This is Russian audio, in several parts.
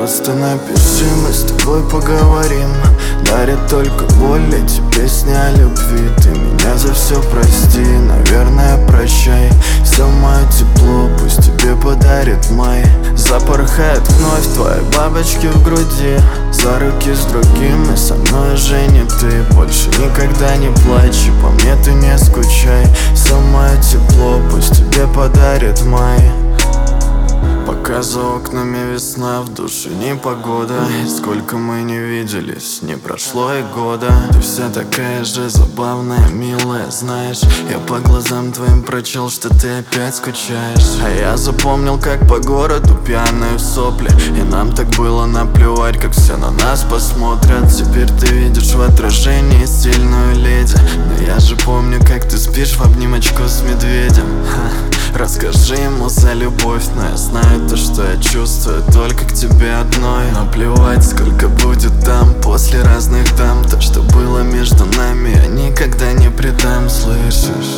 Просто напиши, мы с тобой поговорим. Дарит только боль эти песни о любви. Ты меня за все прости, наверное, прощай. Все мое тепло пусть тебе подарит май. Запорхает вновь твои бабочки в груди. За руки с другим и со мной уже не ты. Больше никогда не плачь, по мне ты не скучай. Все мое тепло пусть тебе подарит май. Пока за окнами весна, в душе непогода. Сколько мы не виделись, не прошло и года. Ты вся такая же забавная, милая, знаешь. Я по глазам твоим прочел, что ты опять скучаешь. А я запомнил, как по городу пьяные в сопли. И нам так было наплевать, как все на нас посмотрят. Теперь ты видишь в отражении стильную леди. Но я же помню, как ты спишь в обнимочку с медведем. Расскажи ему за любовь, но я знаю то, что я чувствую только к тебе одной. Наплевать, сколько будет там после разных дам. То, что было между нами, я никогда не предам, слышишь?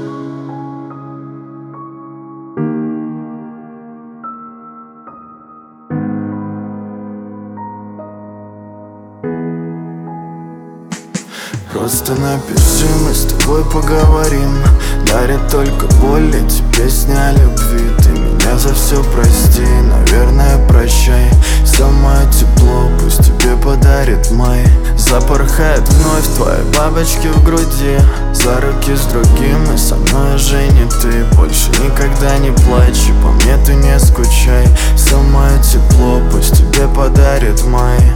Просто напиши, мы с тобой поговорим. Дарит только боль эти песни о любви. Ты меня за все прости, наверное, прощай. Все мое тепло пусть тебе подарит май. Запорхает вновь твои бабочки в груди. За руки с другим и со мной уже не ты. Больше никогда не плачь, по мне ты не скучай. Все мое тепло пусть тебе подарит май.